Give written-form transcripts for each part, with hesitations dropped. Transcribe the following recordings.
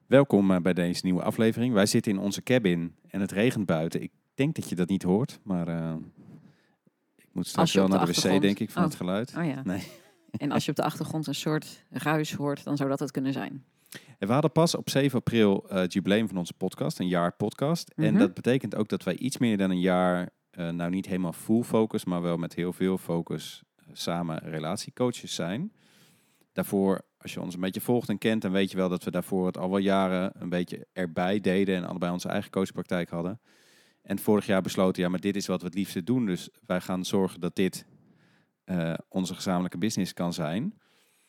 Welkom bij deze nieuwe aflevering. Wij zitten in onze cabin en het regent buiten. Ik denk dat je dat niet hoort, maar ik moet straks wel naar de wc, denk ik, van het geluid. Oh ja. Nee. En als je op de achtergrond een soort ruis hoort, dan zou dat het kunnen zijn. En we hadden pas op 7 april het jubileum van onze podcast, een jaar podcast. En dat betekent ook dat wij iets meer dan een jaar, nou niet helemaal full focus, maar wel met heel veel focus samen relatiecoaches zijn. Daarvoor, als je ons een beetje volgt en kent, dan weet je wel dat we daarvoor het al wel jaren een beetje erbij deden en allebei onze eigen coachpraktijk hadden. En vorig jaar besloten, ja, maar dit is wat we het liefste doen. Dus wij gaan zorgen dat dit onze gezamenlijke business kan zijn.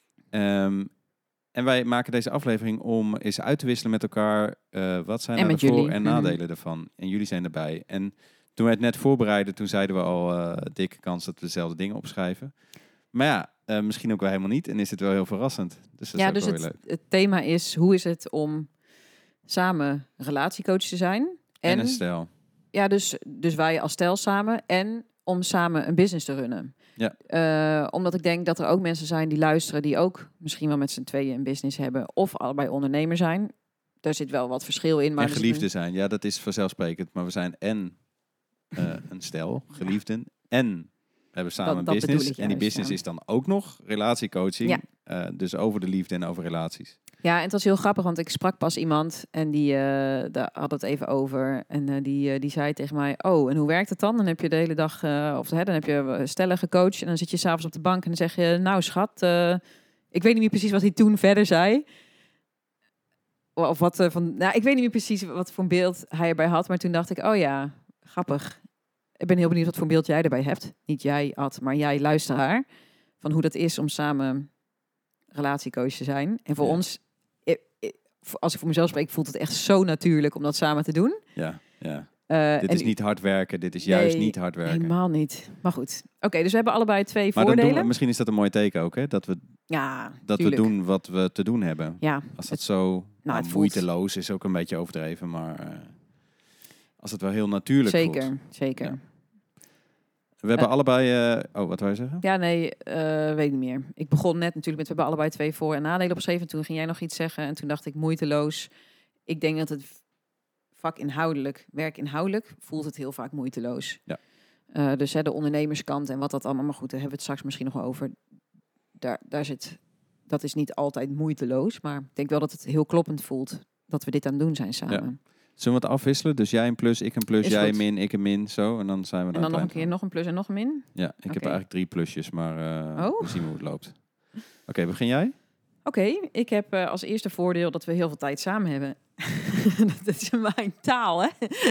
En wij maken deze aflevering om eens uit te wisselen met elkaar. Wat zijn nou de voor- en nadelen ervan? En jullie zijn erbij. En toen we het net voorbereiden, toen zeiden we al dikke kans dat we dezelfde dingen opschrijven. Maar ja, misschien ook wel helemaal niet. En is het wel heel verrassend. Dus dat is ook wel heel leuk. Het thema is, hoe is het om samen relatiecoach te zijn? En een stel. Ja, dus wij als stel samen. En om samen een business te runnen. Ja. Omdat ik denk dat er ook mensen zijn die luisteren, die ook misschien wel met z'n tweeën een business hebben. Of allebei ondernemer zijn. Daar zit wel wat verschil in. Maar en geliefden zijn. Ja, dat is vanzelfsprekend. Maar we zijn en een stel, geliefden. En we hebben samen een business. En die business is dan ook nog relatiecoaching. Ja. Dus over de liefde en over relaties. Ja, en het was heel grappig, want ik sprak pas iemand en die daar had het even over. En die zei tegen mij, oh, en hoe werkt het dan? Dan heb je de hele dag, dan heb je stellen gecoacht en dan zit je 's avonds op de bank en dan zeg je, nou schat, ik weet niet meer precies wat hij toen verder zei. Of wat ik weet niet meer precies wat voor beeld hij erbij had, maar toen dacht ik, oh ja, grappig. Ik ben heel benieuwd wat voor beeld jij erbij hebt. Niet jij, Ad, maar jij, luisteraar. Van hoe dat is om samen relatiecoach te zijn. En voor ons, als ik voor mezelf spreek, voelt het echt zo natuurlijk om dat samen te doen. Ja. Dit is niet hard werken. Dit is juist niet hard werken. Helemaal niet. Maar goed. Oké, dus we hebben allebei twee voordelen. Misschien is dat een mooi teken ook, hè? Dat we doen wat we te doen hebben. Ja, als dat zo moeiteloos is, ook een beetje overdreven. Maar als het wel heel natuurlijk voelt. Zeker. Ja. We hebben allebei... wat wou je zeggen? Ja, nee, weet ik niet meer. Ik begon net natuurlijk met, we hebben allebei twee voor- en nadelen opgeschreven. Toen ging jij nog iets zeggen en toen dacht ik moeiteloos. Ik denk dat het werkinhoudelijk, voelt het heel vaak moeiteloos. Ja. Dus de ondernemerskant en wat dat allemaal, maar goed, daar hebben we het straks misschien nog wel over. Dat is niet altijd moeiteloos, maar ik denk wel dat het heel kloppend voelt dat we dit aan het doen zijn samen. Ja. Zullen we het afwisselen? Dus jij een plus, ik een plus, is jij goed. een min, ik een min, zo. En dan zijn we en dan nog een keer nog een plus en nog een min? Ja, ik heb eigenlijk 3 plusjes, maar we zien hoe het loopt. Oké, begin jij? Oké, ik heb als eerste voordeel dat we heel veel tijd samen hebben. Dat is mijn taal, hè?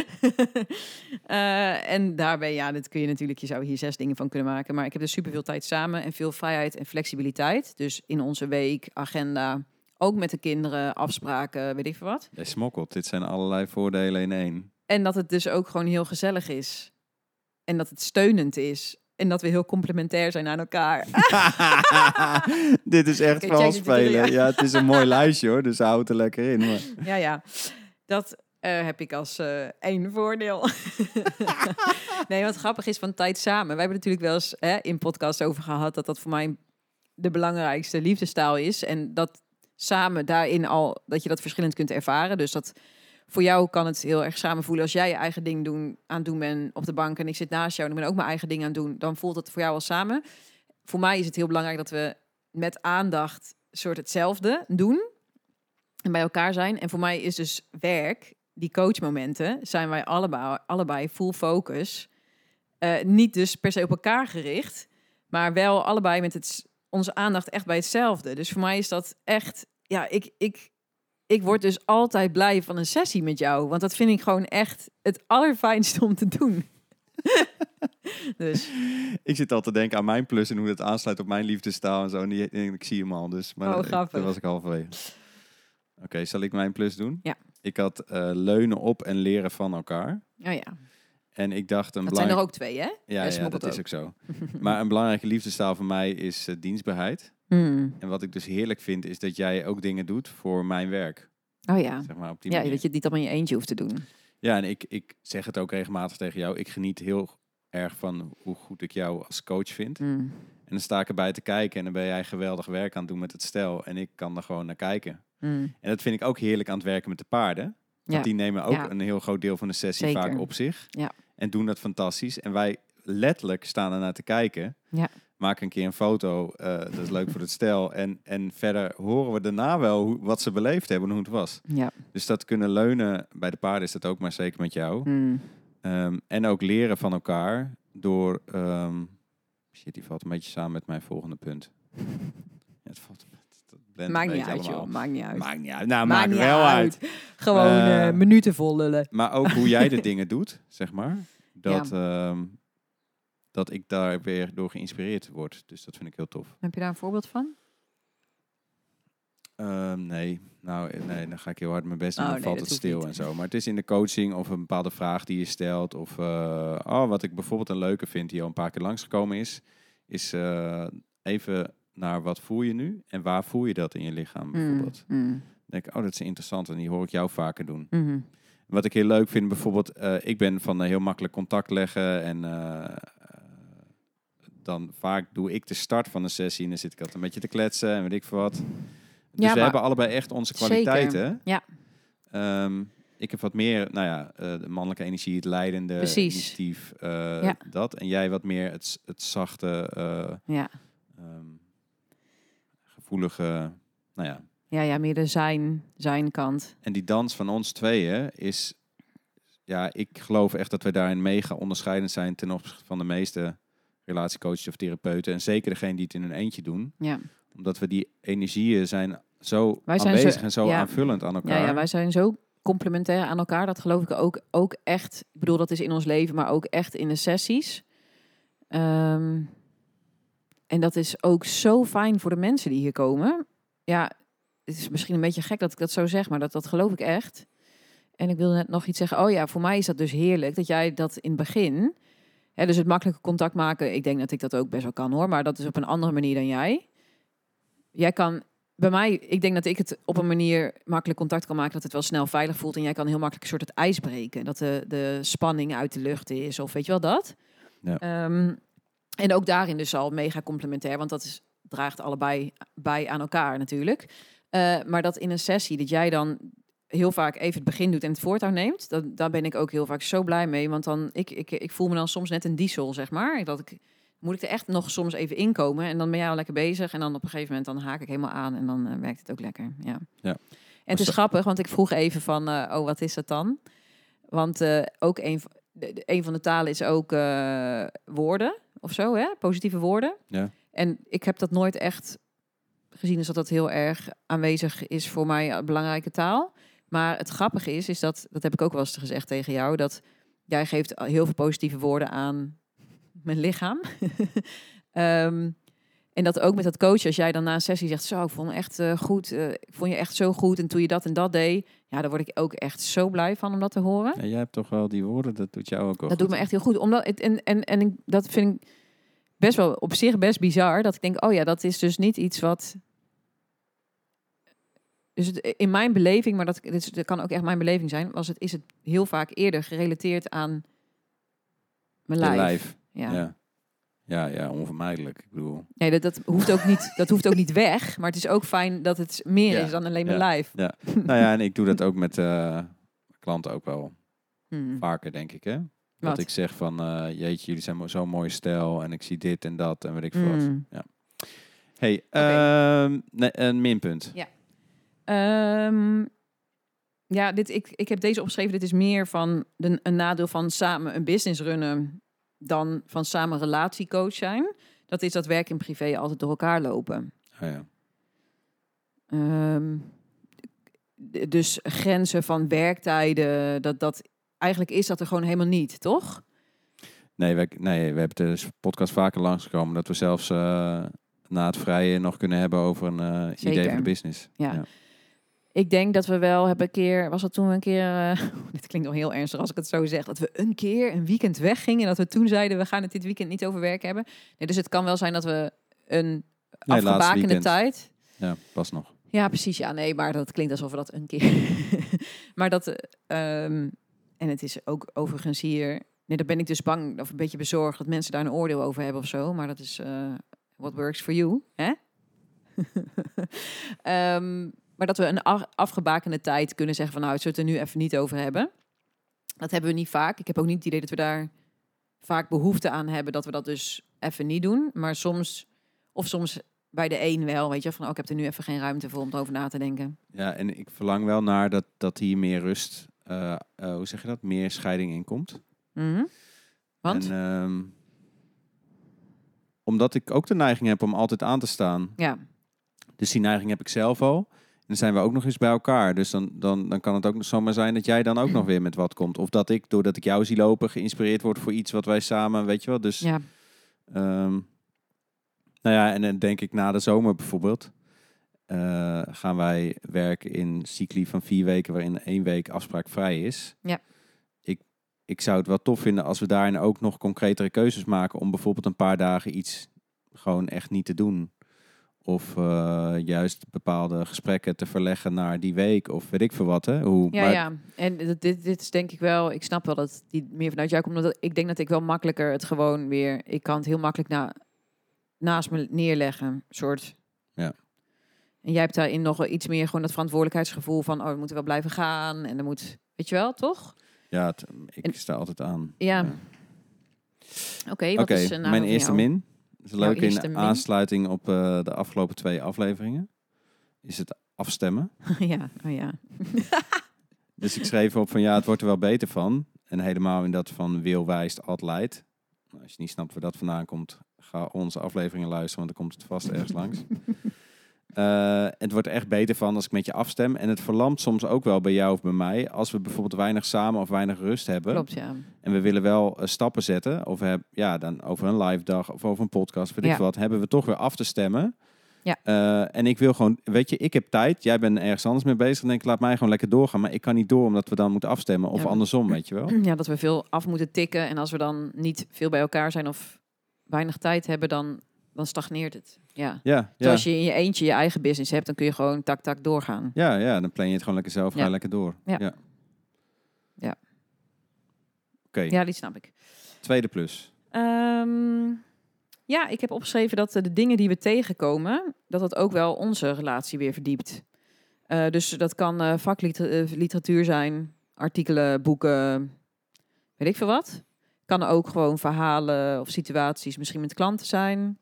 En daarbij, dit kun je natuurlijk, je zou hier 6 dingen van kunnen maken. Maar ik heb dus superveel tijd samen en veel vrijheid en flexibiliteit. Dus in onze week, agenda, ook met de kinderen, afspraken, weet ik veel wat. Jij smokkelt, dit zijn allerlei voordelen in één. En dat het dus ook gewoon heel gezellig is. En dat het steunend is. En dat we heel complementair zijn aan elkaar. Dit is echt vals spelen. Ja, het is een mooi lijstje hoor, dus houd er lekker in. Maar. Ja. Dat heb ik als 1 voordeel. Nee, wat grappig is van tijd samen. Wij hebben natuurlijk wel eens in podcast over gehad dat voor mij de belangrijkste liefdestaal is. En dat samen daarin al, dat je dat verschillend kunt ervaren. Dus dat voor jou kan het heel erg samen voelen als jij je eigen ding aan het doen bent op de bank en ik zit naast jou en ik ben ook mijn eigen ding aan het doen. Dan voelt het voor jou al samen. Voor mij is het heel belangrijk dat we met aandacht soort hetzelfde doen en bij elkaar zijn. En voor mij is dus werk, die coachmomenten, zijn wij allebei full focus. Niet dus per se op elkaar gericht, maar wel allebei met onze aandacht echt bij hetzelfde. Dus voor mij is dat echt, ik word dus altijd blij van een sessie met jou. Want dat vind ik gewoon echt het allerfijnste om te doen. Dus. Ik zit al te denken aan mijn plus en hoe dat aansluit op mijn liefdestaal en zo. En ik zie hem al, dus. Maar dat was ik halverwege. Oké, zal ik mijn plus doen? Ja. Ik had leunen op en leren van elkaar. Oh ja. En ik dacht dat zijn er ook 2, hè? Ja, dat is ook zo. Maar een belangrijke liefdestaal voor mij is dienstbaarheid. En wat ik dus heerlijk vind, is dat jij ook dingen doet voor mijn werk. Oh ja. Zeg maar op die manier. Dat je het niet allemaal in je eentje hoeft te doen. Ja, en ik zeg het ook regelmatig tegen jou. Ik geniet heel erg van hoe goed ik jou als coach vind. En dan sta ik erbij te kijken en dan ben jij geweldig werk aan het doen met het stel. En ik kan er gewoon naar kijken. Mm. En dat vind ik ook heerlijk aan het werken met de paarden. Want die nemen ook een heel groot deel van de sessie Zeker. vaak op zich. Ja. En doen dat fantastisch. En wij letterlijk staan ernaar te kijken. Ja. Maak een keer een foto. Dat is leuk voor het stel. En verder horen we daarna wel wat ze beleefd hebben en hoe het was. Ja. Dus dat kunnen leunen bij de paarden is dat ook, maar zeker met jou. Mm. En ook leren van elkaar door... shit, die valt een beetje samen met mijn volgende punt. Ja, het valt... Maakt niet uit, joh. Maakt niet uit. Maakt niet uit. Nou, Maakt maakt niet wel uit. Gewoon minuten vol lullen. Maar ook hoe jij de dingen doet, zeg maar. Dat ik daar weer door geïnspireerd word. Dus dat vind ik heel tof. Heb je daar een voorbeeld van? Nee, dan ga ik heel hard mijn best doen. Dan valt het stil niet. En zo. Maar het is in de coaching of een bepaalde vraag die je stelt. Of wat ik bijvoorbeeld een leuke vind, die al een paar keer langsgekomen is even naar wat voel je nu en waar voel je dat in je lichaam bijvoorbeeld. Dan denk ik, dat is interessant en die hoor ik jou vaker doen. Mm-hmm. Wat ik heel leuk vind bijvoorbeeld, ik ben van heel makkelijk contact leggen en dan vaak doe ik de start van de sessie en dan zit ik altijd een beetje te kletsen en weet ik veel wat. Dus we hebben allebei echt onze kwaliteiten. Zeker. Ja. Ik heb wat meer, de mannelijke energie, het leidende, initiatief, dat. En jij wat meer het zachte, gevoelige, Ja, meer de zijn kant. En die dans van ons tweeën is, ik geloof echt dat wij daarin mega onderscheidend zijn ten opzichte van de meeste relatiecoaches of therapeuten. En zeker degene die het in hun eentje doen. Ja. Omdat we die energieën zijn zo aanwezig en zo aanvullend aan elkaar. Ja, wij zijn zo complementair aan elkaar. Dat geloof ik ook echt. Ik bedoel, dat is in ons leven, maar ook echt in de sessies. En dat is ook zo fijn voor de mensen die hier komen. Ja, het is misschien een beetje gek dat ik dat zo zeg, maar dat geloof ik echt. En ik wilde net nog iets zeggen. Voor mij is dat dus heerlijk dat jij dat in het begin... dus het makkelijke contact maken, ik denk dat ik dat ook best wel kan hoor. Maar dat is op een andere manier dan jij. Jij kan... Bij mij, ik denk dat ik het op een manier makkelijk contact kan maken... dat het wel snel veilig voelt. En jij kan heel makkelijk een soort het ijs breken. Dat de spanning uit de lucht is. Of weet je wel dat? Ja. En ook daarin dus al mega complementair. Want dat draagt allebei bij aan elkaar natuurlijk. Maar dat in een sessie, dat jij dan heel vaak even het begin doet en het voortouw neemt... daar ben ik ook heel vaak zo blij mee. Want dan, ik voel me dan soms net een diesel, zeg maar. Moet ik er echt nog soms even inkomen. En dan ben jij al lekker bezig. En dan op een gegeven moment dan haak ik helemaal aan. En dan werkt het ook lekker. Ja. En het is grappig, want ik vroeg even van... wat is dat dan? Want ook een van de talen is ook woorden of zo, hè? Positieve woorden. Ja. En ik heb dat nooit echt gezien, dus dat heel erg aanwezig is voor mij een belangrijke taal. Maar het grappige is dat heb ik ook wel eens gezegd tegen jou, dat jij geeft heel veel positieve woorden aan mijn lichaam. En dat ook met dat coach, als jij dan na een sessie zegt, zo, ik vond het echt goed, ik vond je echt zo goed en toen je dat en dat deed, ja, daar word ik ook echt zo blij van om dat te horen. Ja, jij hebt toch wel die woorden, dat doet jou ook wel. Dat doet me echt heel goed, omdat dat vind ik best wel op zich best bizar, dat ik denk, dat is dus niet iets wat... Dus in mijn beleving, maar dat kan ook echt mijn beleving zijn, is het heel vaak eerder gerelateerd aan mijn lijf. Ja, onvermijdelijk. Ik bedoel... Nee, dat hoeft ook niet weg. Maar het is ook fijn dat het meer is dan alleen mijn lijf. Ja. En ik doe dat ook met klanten ook wel vaker, denk ik. Hè? Dat ik zeg van, jeetje, jullie zijn zo'n mooie stijl. En ik zie dit en dat en weet ik veel wat. Ja. Hey, een minpunt. Ja. Ik heb deze opgeschreven. Dit is meer van een nadeel van samen een business runnen... dan van samen relatiecoach zijn. Dat is dat werk en privé altijd door elkaar lopen. Oh ja. Dus grenzen van werktijden, dat eigenlijk is dat er gewoon helemaal niet, toch? Nee, we hebben de podcast vaker langsgekomen... dat we zelfs na het vrije nog kunnen hebben over een idee van de business. Ja. Ik denk dat we wel hebben een keer... Was dat toen we een keer... dit klinkt nog heel ernstig als ik het zo zeg. Dat we een keer een weekend weggingen. En dat we toen zeiden, we gaan het dit weekend niet over werk hebben. Nee, dus het kan wel zijn dat we een afgebakende tijd... Ja, pas nog. Ja, precies. Ja, nee, maar dat klinkt alsof we dat een keer... maar dat... en het is ook overigens hier... Nee, daar ben ik dus bang of een beetje bezorgd... dat mensen daar een oordeel over hebben of zo. Maar dat is... what works for you, hè? Maar dat we een afgebakende tijd kunnen zeggen van... nou, zullen we het er nu even niet over hebben. Dat hebben we niet vaak. Ik heb ook niet het idee dat we daar vaak behoefte aan hebben... dat we dat dus even niet doen. Maar soms bij de een wel, weet je... van ik heb er nu even geen ruimte voor om erover na te denken. Ja, en ik verlang wel naar dat hier meer rust... hoe zeg je dat? Meer scheiding in komt. Mm-hmm. Want? En, omdat ik ook de neiging heb om altijd aan te staan. Ja. Dus die neiging heb ik zelf al. En dan zijn we ook nog eens bij elkaar. Dus dan kan het ook nog zomaar zijn dat jij dan ook nog weer met wat komt. Of dat ik, doordat ik jou zie lopen, geïnspireerd word voor iets wat wij samen, weet je wel. Dus, Ja. nou ja, en dan denk ik na de zomer bijvoorbeeld. Gaan wij werken in cycli van 4 weken, waarin 1 week afspraakvrij is. Ja. Ik zou het wel tof vinden als we daarin ook nog concretere keuzes maken om bijvoorbeeld een paar dagen iets gewoon echt niet te doen. Of juist bepaalde gesprekken te verleggen naar die week of weet ik veel wat. Hè? Ja. En dit is denk ik wel, ik snap wel dat die meer vanuit jou komt. Omdat ik denk dat ik wel makkelijker het gewoon weer, ik kan het heel makkelijk naast me neerleggen, soort. Ja. En jij hebt daarin nog iets meer gewoon dat verantwoordelijkheidsgevoel van, we moeten wel blijven gaan. En dan moet, weet je wel, toch? Ja, ik sta altijd aan. Ja. Oké, wat is mijn eerste min. Dat is leuk in min. aansluiting op de afgelopen 2 afleveringen. Is het afstemmen. ja. Dus ik schreef op van het wordt er wel beter van. En helemaal in dat van wil wijst altijd. Nou, als je niet snapt waar dat vandaan komt, ga onze afleveringen luisteren, want dan komt het vast ergens langs. Het wordt er echt beter van als ik met je afstem. En het verlamt soms ook wel bij jou of bij mij. Als we bijvoorbeeld weinig samen of weinig rust hebben. Klopt, ja. En we willen wel stappen zetten. Of dan over een live dag of over een podcast. Weet ik veel wat. Hebben we toch weer af te stemmen. Ja. En ik wil gewoon, weet je, ik heb tijd. Jij bent ergens anders mee bezig. Dan denk ik, laat mij gewoon lekker doorgaan. Maar ik kan niet door omdat we dan moeten afstemmen. Of andersom, weet je wel. Ja, dat we veel af moeten tikken. En als we dan niet veel bij elkaar zijn of weinig tijd hebben, dan stagneert het. Ja. Zoals je in je eentje je eigen business hebt, dan kun je gewoon tak doorgaan. Ja, dan plan je het gewoon lekker zelf. Ga je lekker door. Ja. Oké. Ja, die snap ik. Tweede plus. Ja, ik heb opgeschreven dat de dingen die we tegenkomen, dat ook wel onze relatie weer verdiept. Dus dat kan vakliteratuur zijn, artikelen, boeken, weet ik veel wat. Kan ook gewoon verhalen of situaties misschien met klanten zijn.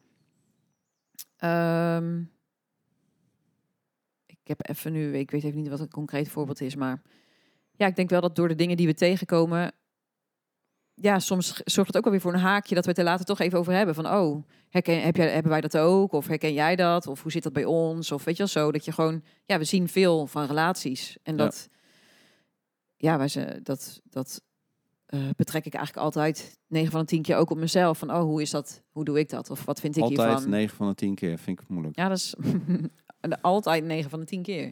Ik heb even nu, ik weet even niet wat een concreet voorbeeld is, maar ja, ik denk wel dat door de dingen die we tegenkomen, ja, soms zorgt het ook wel weer voor een haakje dat we het er later toch even over hebben. Van, hebben wij dat ook? Of herken jij dat? Of hoe zit dat bij ons? Of weet je wel zo, dat je gewoon, we zien veel van relaties. En dat betrek ik eigenlijk altijd 9 van de 10 keer ook op mezelf. Van, hoe is dat? Hoe doe ik dat? Of wat vind ik hiervan? Altijd 9 van de 10 keer, vind ik moeilijk. Ja, dat is altijd 9 van de 10 keer.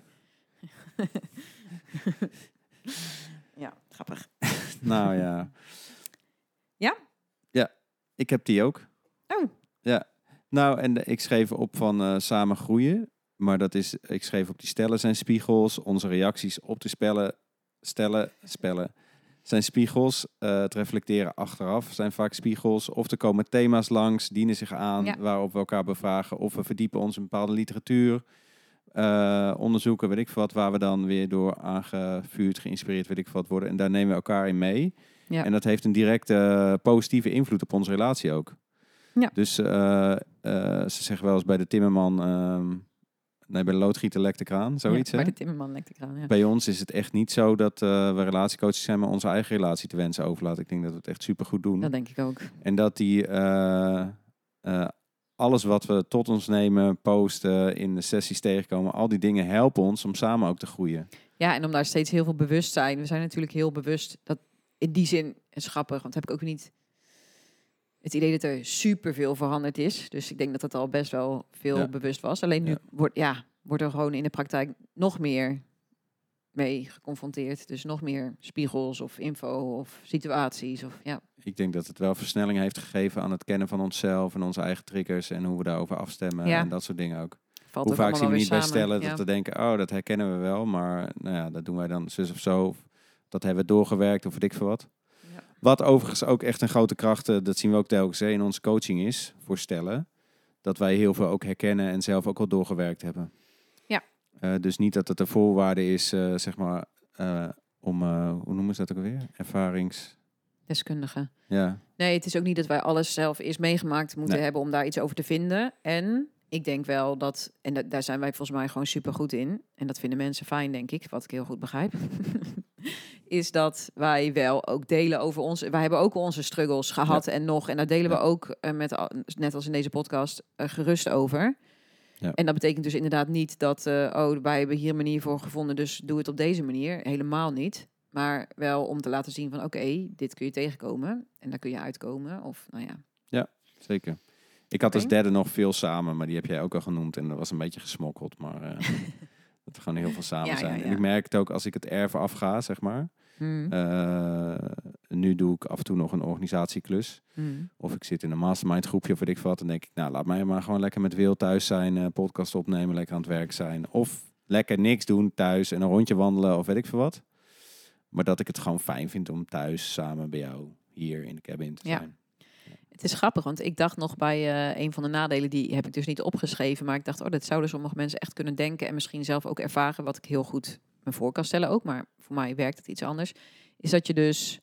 Ja, grappig. Nou ja. Ja? Ja, ik heb die ook. Oh. Ja. Nou, en ik schreef op van samen groeien. Maar dat is, ik schreef op die stellen zijn spiegels. Onze reacties op de spellen zijn spiegels. Het reflecteren achteraf zijn vaak spiegels. Of er komen thema's langs, dienen zich aan, waarop we elkaar bevragen. Of we verdiepen ons in bepaalde literatuur. Onderzoeken, weet ik veel wat, waar we dan weer door aangevuurd, geïnspireerd, weet ik veel wat worden. En daar nemen we elkaar in mee. Ja. En dat heeft een directe positieve invloed op onze relatie ook. Ja. Dus ze zeggen wel eens bij de timmerman, bij de loodgieter lekt de kraan, zoiets. Ja, bij de timmerman lekt de kraan, ja. Bij ons is het echt niet zo dat we relatiecoaches zijn, maar onze eigen relatie te wensen overlaten. Ik denk dat we het echt supergoed doen. Dat denk ik ook. En dat die alles wat we tot ons nemen, posten, in de sessies tegenkomen, al die dingen helpen ons om samen ook te groeien. Ja, en om daar steeds heel veel bewustzijn. We zijn natuurlijk heel bewust. Dat in die zin is grappig, want heb ik ook niet het idee dat er superveel veranderd is. Dus ik denk dat het al best wel veel bewust was. Alleen nu wordt er gewoon in de praktijk nog meer mee geconfronteerd. Dus nog meer spiegels of info of situaties. Ik denk dat het wel versnelling heeft gegeven aan het kennen van onszelf en onze eigen triggers en hoe we daarover afstemmen en dat soort dingen ook. Valt hoe vaak zien we niet bij stellen dat we denken, dat herkennen we wel, maar dat doen wij dan zus of zo. Of dat hebben we doorgewerkt of weet ik veel wat. Ja. Wat overigens ook echt een grote kracht, dat zien we ook telkens in onze coaching is, voor stellen. Dat wij heel veel ook herkennen en zelf ook al doorgewerkt hebben. Ja. Dus niet dat het een voorwaarde is, zeg maar, om, hoe noemen ze dat ook alweer? Deskundige. Ja. Nee, het is ook niet dat wij alles zelf eerst meegemaakt moeten Nee. hebben om daar iets over te vinden. En ik denk wel dat, en daar zijn wij volgens mij gewoon super goed in. En dat vinden mensen fijn, denk ik, wat ik heel goed begrijp. Is dat wij wel ook delen over ons. Wij hebben ook onze struggles gehad en nog. En daar delen we ook net als in deze podcast, gerust over. Ja. En dat betekent dus inderdaad niet dat, wij hebben hier een manier voor gevonden, dus doe het op deze manier. Helemaal niet. Maar wel om te laten zien van, oké, dit kun je tegenkomen. En daar kun je uitkomen. Of, nou ja. Ja, zeker. Ik had als derde nog veel samen, maar die heb jij ook al genoemd. En dat was een beetje gesmokkeld, maar dat we gewoon heel veel samen zijn. Ja. En ik merk het ook als ik het erven afga, zeg maar. Nu doe ik af en toe nog een organisatieklus. Of ik zit in een mastermind groepje of weet ik wat. Dan denk ik, nou, laat mij maar gewoon lekker met Wil thuis zijn. Podcast opnemen, lekker aan het werk zijn. Of lekker niks doen thuis en een rondje wandelen of weet ik veel wat. Maar dat ik het gewoon fijn vind om thuis samen bij jou hier in de cabin te zijn. Het is grappig, want ik dacht nog bij een van de nadelen, die heb ik dus niet opgeschreven. Maar ik dacht, dat zouden sommige mensen echt kunnen denken en misschien zelf ook ervaren, wat ik heel goed me voor kan stellen ook. Maar voor mij werkt het iets anders. Is dat je dus,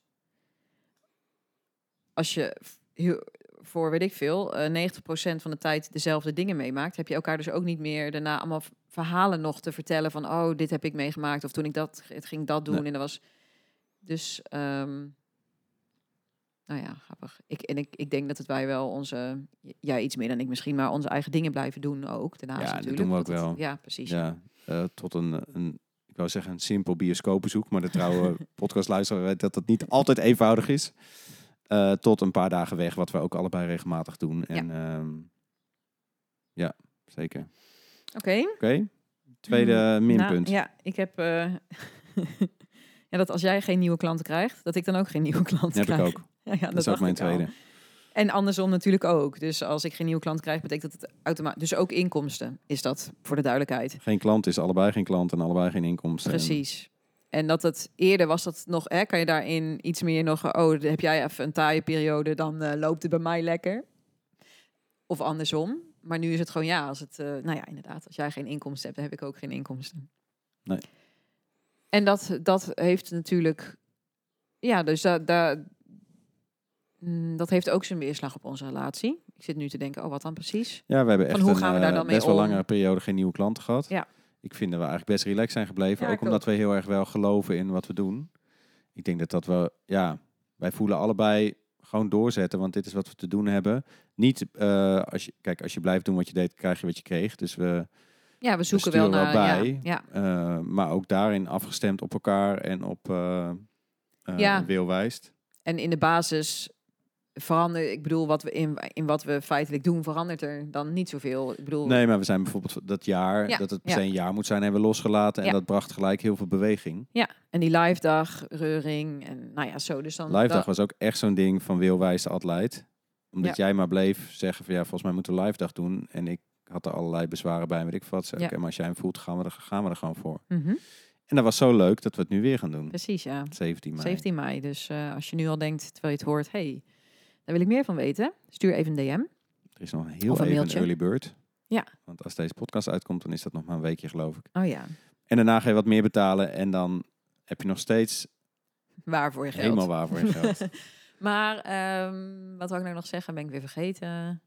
als je voor, weet ik veel, 90% van de tijd dezelfde dingen meemaakt, heb je elkaar dus ook niet meer daarna allemaal verhalen nog te vertellen van, oh, dit heb ik meegemaakt. Of toen ik het ging dat doen. Nee. En dat was dus... nou ja, grappig. Ik denk dat wij wel onze... Ja, iets meer dan ik misschien, maar onze eigen dingen blijven doen ook. Daarnaast ja, natuurlijk. Dat doen we ook wel. Ja, precies. Ja, tot een, ik wou zeggen, een simpel bioscoopbezoek. Maar de trouwe podcastluisteraar weet dat niet altijd eenvoudig is. Tot een paar dagen weg, wat we ook allebei regelmatig doen. En ja, zeker. Oké. Tweede minpunt. Ik heb... dat als jij geen nieuwe klanten krijgt, dat ik dan ook geen nieuwe klanten krijg. Heb ik ook. Ja, dat is ook mijn tweede. En andersom natuurlijk ook. Dus als ik geen nieuwe klant krijg, betekent dat het automatisch... Dus ook inkomsten is dat, voor de duidelijkheid. Geen klant is allebei geen klant en allebei geen inkomsten. Precies. En dat het eerder was dat nog... kan je daarin iets meer nog... heb jij even een taaie periode, dan loopt het bij mij lekker. Of andersom. Maar nu is het gewoon als het... inderdaad. Als jij geen inkomsten hebt, dan heb ik ook geen inkomsten. Nee. En dat heeft natuurlijk... Ja, dus dat heeft ook zijn weerslag op onze relatie. Ik zit nu te denken, wat dan precies? Ja, we hebben echt hoe gaan we daar dan mee best wel langere periode geen nieuwe klanten gehad. Ja. Ik vind dat we eigenlijk best relaxed zijn gebleven. Ook omdat we heel erg wel geloven in wat we doen. Ik denk dat we... Ja, wij voelen allebei gewoon doorzetten. Want dit is wat we te doen hebben. Niet, als je blijft doen wat je deed, krijg je wat je kreeg. Dus we zoeken wel naar... bij. Ja. Maar ook daarin afgestemd op elkaar en op Wil wijst. En in de basis verandert... Ik bedoel, in wat we feitelijk doen, verandert er dan niet zoveel. Ik bedoel... Nee, maar we zijn bijvoorbeeld dat jaar... dat het per se een jaar moet zijn, hebben we losgelaten. En dat bracht gelijk heel veel beweging. Ja, en die live dag, reuring en zo. Dus dan live dag was ook echt zo'n ding van Wil wijst altijd. Omdat jij maar bleef zeggen van volgens mij moeten we live dag doen. En ik had er allerlei bezwaren bij, weet ik wat. Zei, maar als jij hem voelt, gaan we er gewoon voor. Mm-hmm. En dat was zo leuk dat we het nu weer gaan doen. Precies, ja. 17 mei. 17 mei. Dus als je nu al denkt, terwijl je het hoort, daar wil ik meer van weten, stuur even een DM. Er is nog heel even een early bird. Ja. Want als deze podcast uitkomt, dan is dat nog maar een weekje, geloof ik. Oh ja. En daarna ga je wat meer betalen en dan heb je nog steeds... Waar voor je geld. Helemaal waar voor je geld. Maar wat wil ik nou nog zeggen? Ben ik weer vergeten.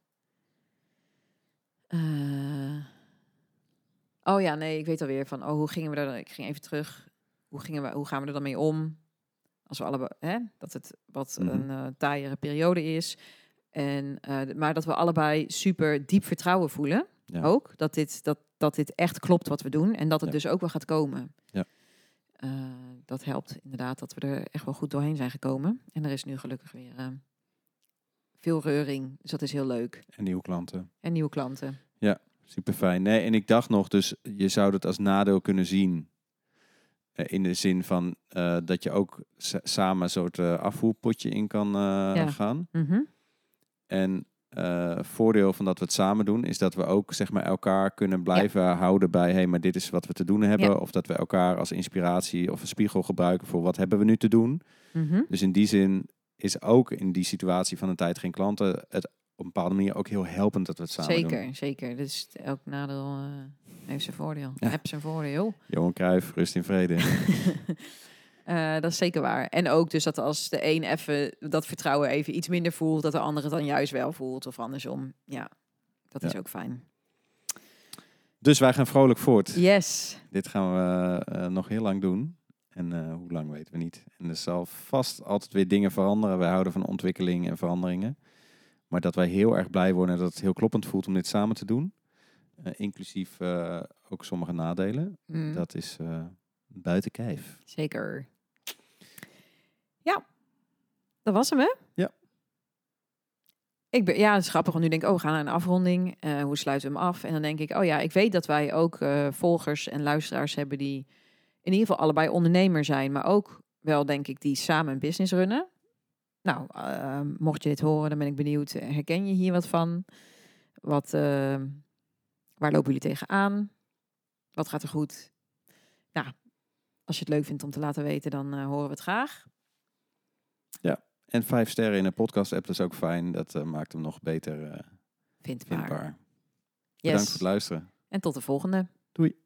Ik weet alweer van, hoe gingen we daar... Ik ging even terug. Hoe gaan we er dan mee om? Als we allebei, dat het wat een taaiere periode is. En, maar dat we allebei super diep vertrouwen voelen. Ja. Ook. Dat dit echt klopt wat we doen. En dat het dus ook wel gaat komen. Ja. Dat helpt inderdaad dat we er echt wel goed doorheen zijn gekomen. En er is nu gelukkig weer veel reuring. Dus dat is heel leuk. En nieuwe klanten. Ja, super fijn. Nee, en ik dacht nog, dus je zou het als nadeel kunnen zien. In de zin van dat je ook samen een soort afvoerpotje in kan gaan. Mm-hmm. En voordeel van dat we het samen doen, is dat we ook zeg maar elkaar kunnen blijven houden bij, maar dit is wat we te doen hebben. Ja. Of dat we elkaar als inspiratie of een spiegel gebruiken voor wat hebben we nu te doen. Mm-hmm. Dus in die zin is ook in die situatie van een tijd geen klanten het op een bepaalde manier ook heel helpend dat we het samen doen. Zeker. Dus elk nadeel Heeft zijn voordeel. Ja. Heb zijn voordeel. Johan Cruijff, rust in vrede. Dat is zeker waar. En ook dus dat als de een even dat vertrouwen even iets minder voelt, dat de andere het dan juist wel voelt of andersom. Ja, dat is ook fijn. Dus wij gaan vrolijk voort. Yes. Dit gaan we nog heel lang doen. En hoe lang weten we niet. En er zal vast altijd weer dingen veranderen. Wij houden van ontwikkeling en veranderingen. Maar dat wij heel erg blij worden en dat het heel kloppend voelt om dit samen te doen. Inclusief ook sommige nadelen. Dat is buiten kijf. Zeker. Ja, dat was hem, hè? Ja. Het is grappig, want nu denk ik, we gaan naar een afronding. Hoe sluiten we hem af? En dan denk ik, ik weet dat wij ook volgers en luisteraars hebben die in ieder geval allebei ondernemer zijn, maar ook wel, denk ik, die samen een business runnen. Nou, mocht je dit horen, dan ben ik benieuwd, herken je hier wat van? Waar lopen jullie tegenaan? Wat gaat er goed? Nou, als je het leuk vindt om te laten weten, dan horen we het graag. Ja, en 5 sterren in een podcast-app, dat is ook fijn. Dat maakt hem nog beter vindbaar. Yes. Bedankt voor het luisteren. En tot de volgende. Doei.